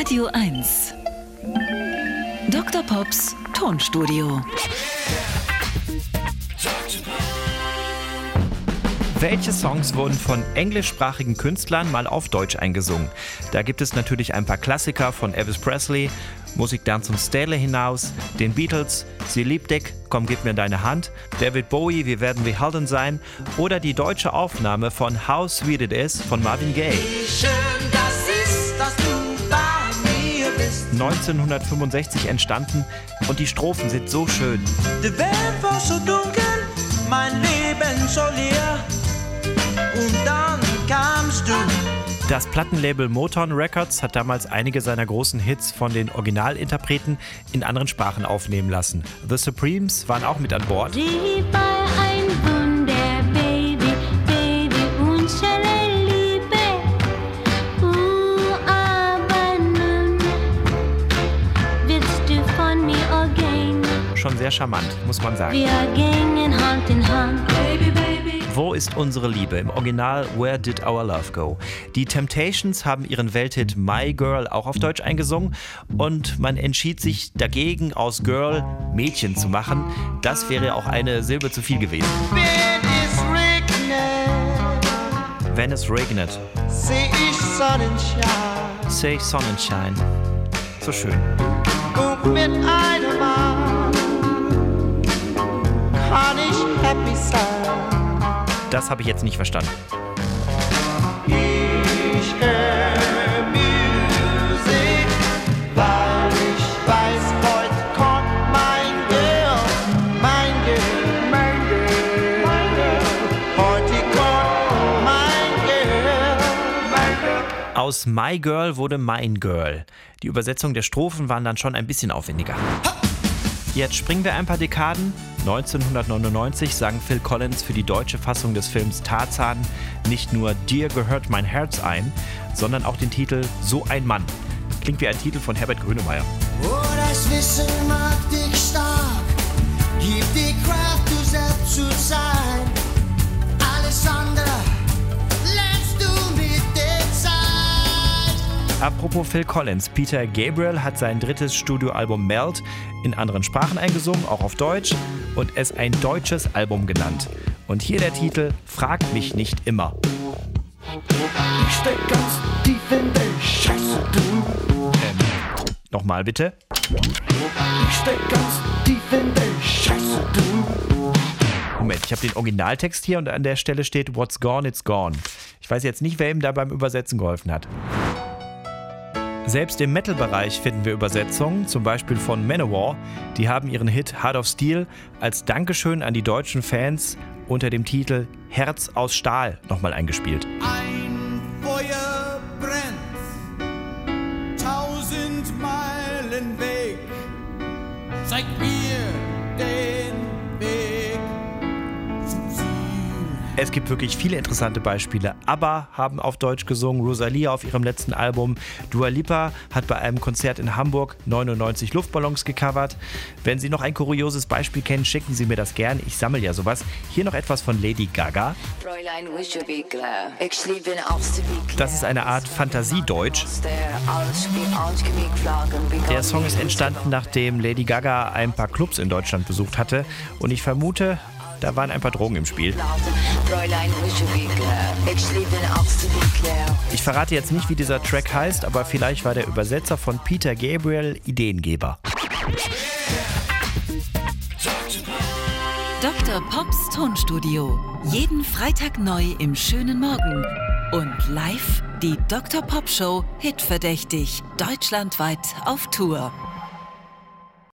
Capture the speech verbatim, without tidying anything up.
Radio eins. Doktor Pops Tonstudio. Welche Songs wurden von englischsprachigen Künstlern mal auf Deutsch eingesungen? Da gibt es natürlich ein paar Klassiker von Elvis Presley, Musik dann zum Stelle hinaus, den Beatles, Sie liebt dich, komm gib mir deine Hand, David Bowie, wir werden wie Helden sein oder die deutsche Aufnahme von How Sweet It Is von Marvin Gaye. Wie schön das ist, dass du bei mir bist. neunzehnhundertfünfundsechzig entstanden und die Strophen sind so schön. Die Welt war so dunkel, mein Leben so leer. Und dann kamst du. Das Plattenlabel Motown Records hat damals einige seiner großen Hits von den Originalinterpreten in anderen Sprachen aufnehmen lassen. The Supremes waren auch mit an Bord. Liebe ein Wunder, Baby, Baby, unsere Liebe. Uh, aber nun willst du von mir gehen. Schon sehr charmant, muss man sagen. Wir gingen Hand in Hand. Baby, Baby. Wo ist unsere Liebe? Im Original Where Did Our Love Go? Die Temptations haben ihren Welthit My Girl auch auf Deutsch eingesungen und man entschied sich dagegen, aus Girl Mädchen zu machen. Das wäre auch eine Silbe zu viel gewesen. Wenn es regnet, seh ich Sonnenschein. Seh ich Sonnenschein. So schön. Und mit einem Mal kann ich happy sein. Das habe ich jetzt nicht verstanden. Ich höre Musik, weil ich weiß, heute kommt mein Girl, mein Girl, mein Girl, mein Girl. Heute kommt mein Girl, mein Girl. Aus My Girl wurde Mein Girl. Die Übersetzung der Strophen waren dann schon ein bisschen aufwendiger. Jetzt springen wir ein paar Dekaden. neunzehnhundertneunundneunzig sang Phil Collins für die deutsche Fassung des Films Tarzan nicht nur Dir gehört mein Herz ein, sondern auch den Titel So ein Mann. Klingt wie ein Titel von Herbert Grönemeyer. Oh, das Wissen macht dich stark, gibt die Kraft, du selbst zu sein. Alles andere lernst du mit der Zeit. Apropos Phil Collins, Peter Gabriel hat sein drittes Studioalbum Melt in anderen Sprachen eingesungen, auch auf Deutsch, und es ein deutsches Album genannt. Und hier der Titel Frag mich nicht immer. Ich steck ganz tief in der Scheiße, du. Ähm, nochmal bitte. Ich steck ganz tief in der Scheiße, du. Moment, ich habe den Originaltext hier und an der Stelle steht What's gone, it's gone. Ich weiß jetzt nicht, wer ihm da beim Übersetzen geholfen hat. Selbst im Metal-Bereich finden wir Übersetzungen, zum Beispiel von Manowar. Die haben ihren Hit Heart of Steel als Dankeschön an die deutschen Fans unter dem Titel Herz aus Stahl nochmal eingespielt. Ein Feuer brennt, tausend Meilen weg, zeig mir den Weg zum Ziel. Es gibt wirklich viele interessante Beispiele. ABBA haben auf Deutsch gesungen, Rosalia auf ihrem letzten Album, Dua Lipa hat bei einem Konzert in Hamburg neunundneunzig Luftballons gecovert. Wenn Sie noch ein kurioses Beispiel kennen, schicken Sie mir das gern. Ich sammle ja sowas. Hier noch etwas von Lady Gaga. Das ist eine Art Fantasiedeutsch. Der Song ist entstanden, nachdem Lady Gaga ein paar Clubs in Deutschland besucht hatte. Und ich vermute, da waren ein paar Drogen im Spiel. Ich verrate jetzt nicht, wie dieser Track heißt, aber vielleicht war der Übersetzer von Peter Gabriel Ideengeber. Doktor Pops Tonstudio. Jeden Freitag neu im schönen Morgen. Und live die Doktor Pop Show Hitverdächtig. Deutschlandweit auf Tour.